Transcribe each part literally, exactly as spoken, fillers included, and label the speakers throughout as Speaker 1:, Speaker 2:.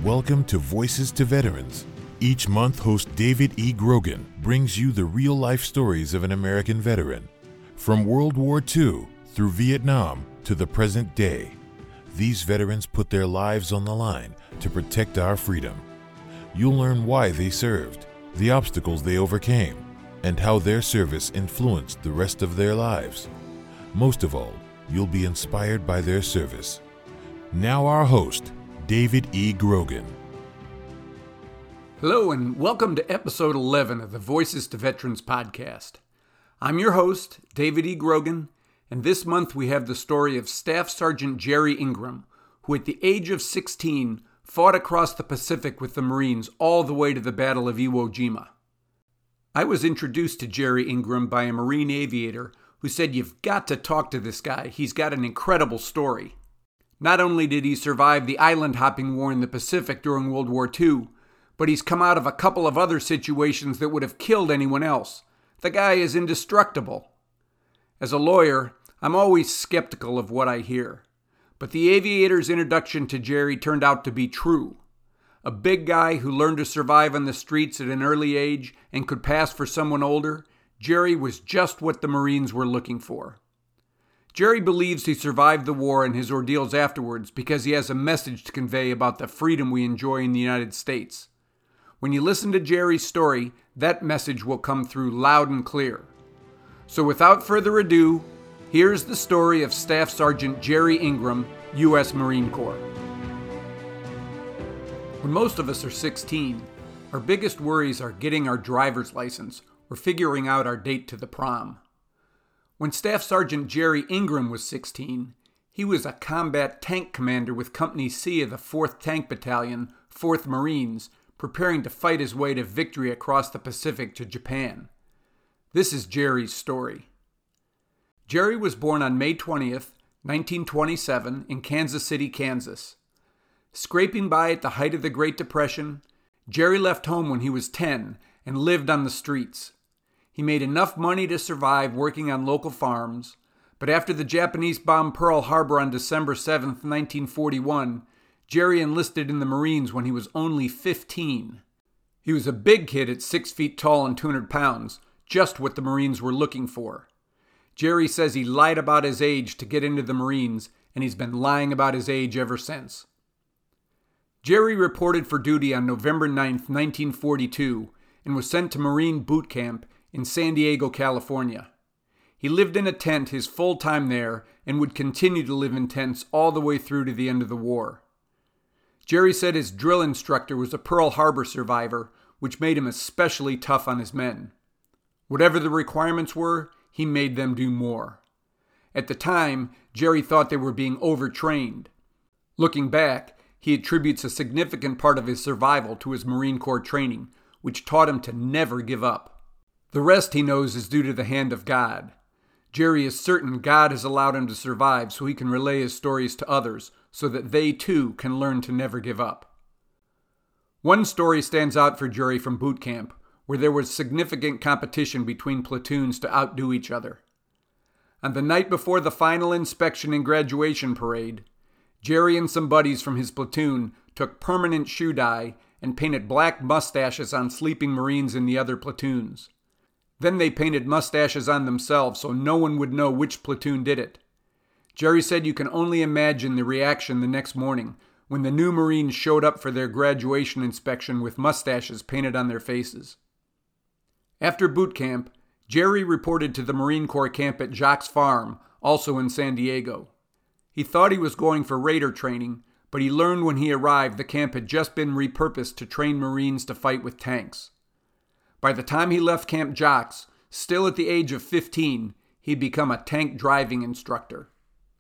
Speaker 1: Welcome to Voices to Veterans. Each month, host David E. Grogan brings you the real-life stories of an American veteran. From World War Two through Vietnam to the present day, these veterans put their lives on the line to protect our freedom. You'll learn why they served, the obstacles they overcame, and how their service influenced the rest of their lives. Most of all, you'll be inspired by their service. Now our host, David E. Grogan.
Speaker 2: Hello and welcome to episode eleven of the Voices to Veterans podcast. I'm your host, David E. Grogan, and this month we have the story of Staff Sergeant Jerry Ingram, who at the age of sixteen fought across the Pacific with the Marines all the way to the Battle of Iwo Jima. I was introduced to Jerry Ingram by a Marine aviator who said, "You've got to talk to this guy. He's got an incredible story." Not only did he survive the island hopping war in the Pacific during World War Two, but he's come out of a couple of other situations that would have killed anyone else. The guy is indestructible. As a lawyer, I'm always skeptical of what I hear, but the aviator's introduction to Jerry turned out to be true. A big guy who learned to survive on the streets at an early age and could pass for someone older, Jerry was just what the Marines were looking for. Jerry believes he survived the war and his ordeals afterwards because he has a message to convey about the freedom we enjoy in the United States. When you listen to Jerry's story, that message will come through loud and clear. So without further ado, here's the story of Staff Sergeant Jerry Ingram, U S Marine Corps. When most of us are sixteen, our biggest worries are getting our driver's license or figuring out our date to the prom. When Staff Sergeant Jerry Ingram was sixteen, he was a combat tank commander with Company C of the fourth Tank Battalion, fourth Marines, preparing to fight his way to victory across the Pacific to Japan. This is Jerry's story. Jerry was born on May twentieth, nineteen twenty-seven, in Kansas City, Kansas. Scraping by at the height of the Great Depression, Jerry left home when he was ten and lived on the streets. He made enough money to survive working on local farms, but after the Japanese bombed Pearl Harbor on December seventh, nineteen forty-one, Jerry enlisted in the Marines when he was only fifteen. He was a big kid at six feet tall and two hundred pounds, just what the Marines were looking for. Jerry says he lied about his age to get into the Marines, and he's been lying about his age ever since. Jerry reported for duty on November ninth, nineteen forty-two, and was sent to Marine boot camp in San Diego, California. He lived in a tent his full time there and would continue to live in tents all the way through to the end of the war. Jerry said his drill instructor was a Pearl Harbor survivor, which made him especially tough on his men. Whatever the requirements were, he made them do more. At the time, Jerry thought they were being overtrained. Looking back, he attributes a significant part of his survival to his Marine Corps training, which taught him to never give up. The rest, he knows, is due to the hand of God. Jerry is certain God has allowed him to survive so he can relay his stories to others, so that they too can learn to never give up. One story stands out for Jerry from boot camp, where there was significant competition between platoons to outdo each other. On the night before the final inspection and graduation parade, Jerry and some buddies from his platoon took permanent shoe dye and painted black mustaches on sleeping Marines in the other platoons. Then they painted mustaches on themselves so no one would know which platoon did it. Jerry said you can only imagine the reaction the next morning when the new Marines showed up for their graduation inspection with mustaches painted on their faces. After boot camp, Jerry reported to the Marine Corps camp at Jocks Farm, also in San Diego. He thought he was going for Raider training, but he learned when he arrived the camp had just been repurposed to train Marines to fight with tanks. By the time he left Camp Jocks, still at the age of fifteen, he'd become a tank driving instructor.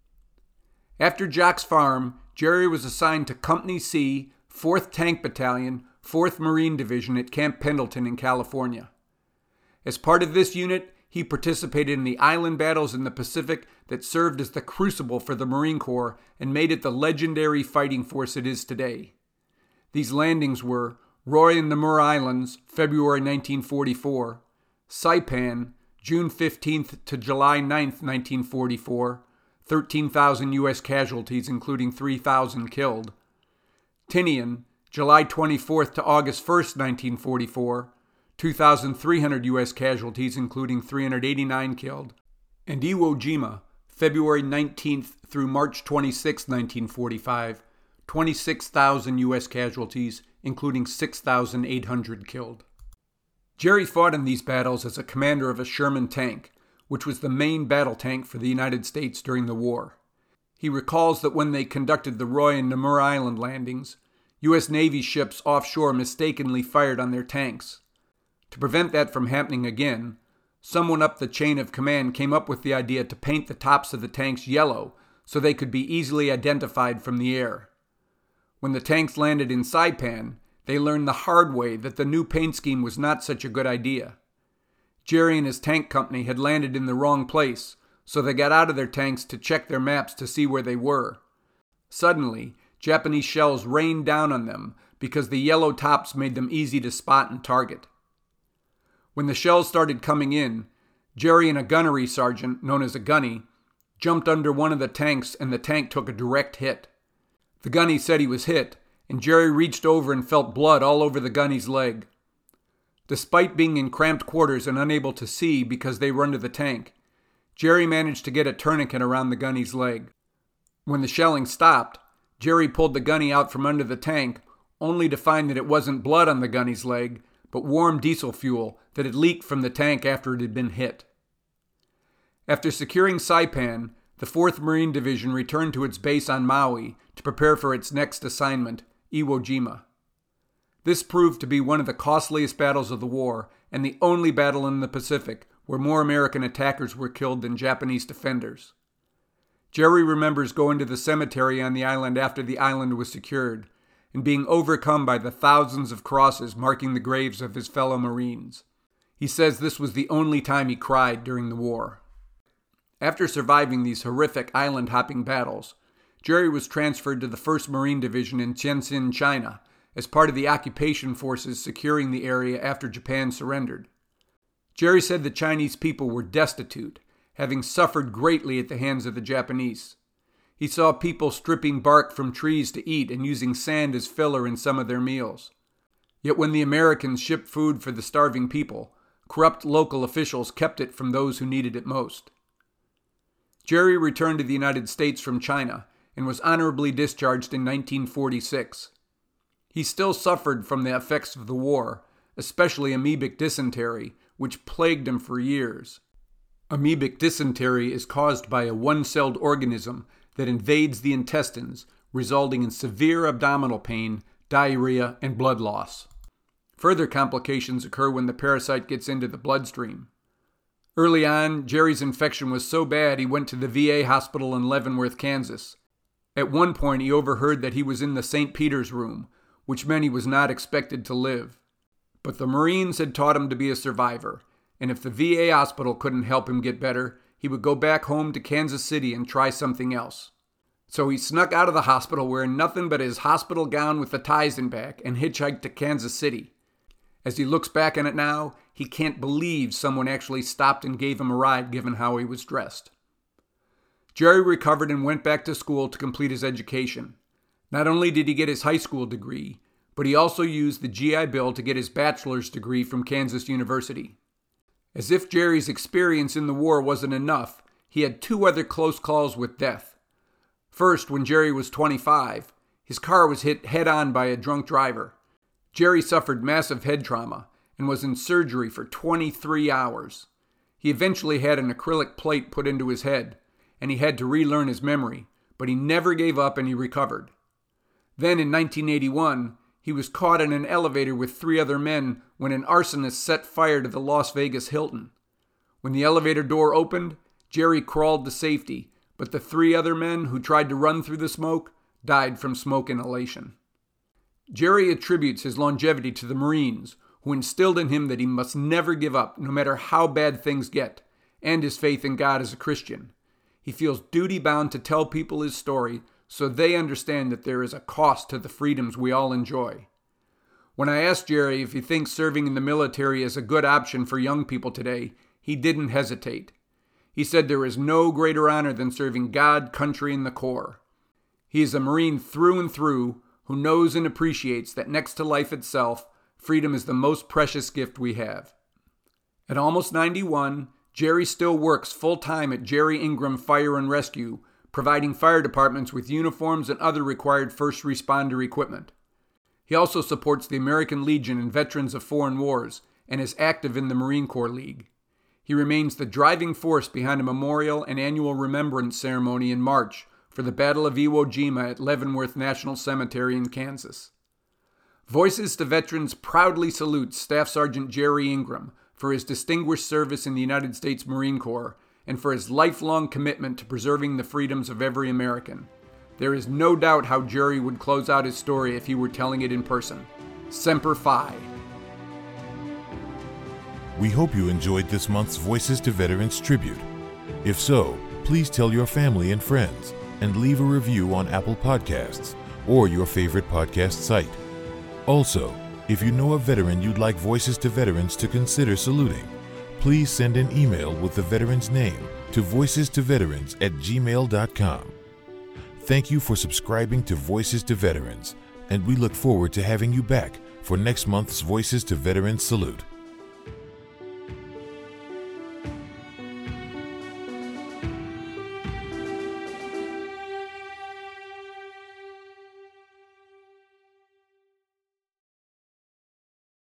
Speaker 2: After Jocks Farm, Jerry was assigned to Company C, fourth Tank Battalion, fourth Marine Division at Camp Pendleton in California. As part of this unit, he participated in the island battles in the Pacific that served as the crucible for the Marine Corps and made it the legendary fighting force it is today. These landings were Roy and Namur Islands, February nineteen forty-four, Saipan, June fifteenth to July ninth, nineteen forty-four, thirteen thousand U S casualties including three thousand killed, Tinian, July twenty-fourth to August first, nineteen forty-four, two thousand three hundred U S casualties, including three hundred eighty-nine killed. And Iwo Jima, February nineteenth through March twenty-sixth, nineteen forty-five, twenty-six thousand U S casualties, including six thousand eight hundred killed. Jerry fought in these battles as a commander of a Sherman tank, which was the main battle tank for the United States during the war. He recalls that when they conducted the Roy and Namur Island landings, U S Navy ships offshore mistakenly fired on their tanks. To prevent that from happening again, someone up the chain of command came up with the idea to paint the tops of the tanks yellow so they could be easily identified from the air. When the tanks landed in Saipan, they learned the hard way that the new paint scheme was not such a good idea. Jerry and his tank company had landed in the wrong place, so they got out of their tanks to check their maps to see where they were. Suddenly, Japanese shells rained down on them because the yellow tops made them easy to spot and target. When the shells started coming in, Jerry and a gunnery sergeant, known as a gunny, jumped under one of the tanks and the tank took a direct hit. The gunny said he was hit, and Jerry reached over and felt blood all over the gunny's leg. Despite being in cramped quarters and unable to see because they were under the tank, Jerry managed to get a tourniquet around the gunny's leg. When the shelling stopped, Jerry pulled the gunny out from under the tank, only to find that it wasn't blood on the gunny's leg, but warm diesel fuel that had leaked from the tank after it had been hit. After securing Saipan, the fourth Marine Division returned to its base on Maui to prepare for its next assignment, Iwo Jima. This proved to be one of the costliest battles of the war and the only battle in the Pacific where more American attackers were killed than Japanese defenders. Jerry remembers going to the cemetery on the island after the island was secured and being overcome by the thousands of crosses marking the graves of his fellow Marines. He says this was the only time he cried during the war. After surviving these horrific island-hopping battles, Jerry was transferred to the first Marine Division in Tientsin, China, as part of the occupation forces securing the area after Japan surrendered. Jerry said the Chinese people were destitute, having suffered greatly at the hands of the Japanese. He saw people stripping bark from trees to eat and using sand as filler in some of their meals. Yet when the Americans shipped food for the starving people, corrupt local officials kept it from those who needed it most. Jerry returned to the United States from China and was honorably discharged in nineteen forty-six. He still suffered from the effects of the war, especially amoebic dysentery, which plagued him for years. Amoebic dysentery is caused by a one-celled organism that invades the intestines, resulting in severe abdominal pain, diarrhea, and blood loss. Further complications occur when the parasite gets into the bloodstream. Early on, Jerry's infection was so bad he went to the V A hospital in Leavenworth, Kansas. At one point, he overheard that he was in the Saint Peter's room, which meant he was not expected to live. But the Marines had taught him to be a survivor, and if the V A hospital couldn't help him get better, he would go back home to Kansas City and try something else. So he snuck out of the hospital wearing nothing but his hospital gown with the ties in back and hitchhiked to Kansas City. As he looks back on it now, he can't believe someone actually stopped and gave him a ride given how he was dressed. Jerry recovered and went back to school to complete his education. Not only did he get his high school degree, but he also used the G I Bill to get his bachelor's degree from Kansas University. As if Jerry's experience in the war wasn't enough, he had two other close calls with death. First, when Jerry was twenty-five, his car was hit head-on by a drunk driver. Jerry suffered massive head trauma and was in surgery for twenty-three hours. He eventually had an acrylic plate put into his head, and he had to relearn his memory, but he never gave up and he recovered. Then in nineteen eighty-one, he was caught in an elevator with three other men when an arsonist set fire to the Las Vegas Hilton. When the elevator door opened, Jerry crawled to safety, but the three other men who tried to run through the smoke died from smoke inhalation. Jerry attributes his longevity to the Marines, who instilled in him that he must never give up, no matter how bad things get, and his faith in God as a Christian. He feels duty-bound to tell people his story so they understand that there is a cost to the freedoms we all enjoy. When I asked Jerry if he thinks serving in the military is a good option for young people today, he didn't hesitate. He said there is no greater honor than serving God, country, and the Corps. He is a Marine through and through, who knows and appreciates that next to life itself, freedom is the most precious gift we have. At almost ninety-one, Jerry still works full-time at Jerry Ingram Fire and Rescue, providing fire departments with uniforms and other required first responder equipment. He also supports the American Legion and Veterans of Foreign Wars and is active in the Marine Corps League. He remains the driving force behind a memorial and annual remembrance ceremony in March for the Battle of Iwo Jima at Leavenworth National Cemetery in Kansas. Voices to Veterans proudly salutes Staff Sergeant Jerry Ingram for his distinguished service in the United States Marine Corps and for his lifelong commitment to preserving the freedoms of every American. There is no doubt how Jerry would close out his story if he were telling it in person. Semper Fi.
Speaker 1: We hope you enjoyed this month's Voices to Veterans tribute. If so, please tell your family and friends and leave a review on Apple Podcasts or your favorite podcast site. Also, if you know a veteran you'd like Voices to Veterans to consider saluting, please send an email with the veteran's name to voices to veterans at gmail dot com. Thank you for subscribing to Voices to Veterans, and we look forward to having you back for next month's Voices to Veterans Salute.